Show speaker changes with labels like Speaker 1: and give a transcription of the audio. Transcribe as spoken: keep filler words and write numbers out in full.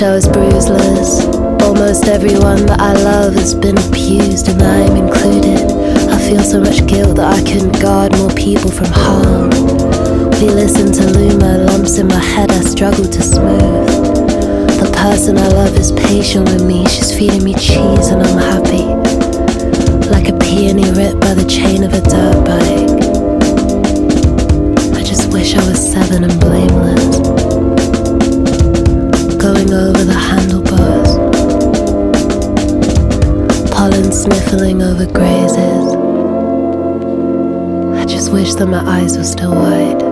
Speaker 1: I was bruiseless. Almost everyone that I love has been abused, and I'm included. I feel so much guilt that I couldn't guard more people from harm. We listen to Luma, lumps in my head I struggle to smooth. The person I love is patient with me, she's feeding me cheese and I'm happy. Like a peony ripped by the chain of a dirt bike. I just wish I was seven and blameless, going over the handlebars, pollen sniffling over grazes. I just wish that my eyes were still wide.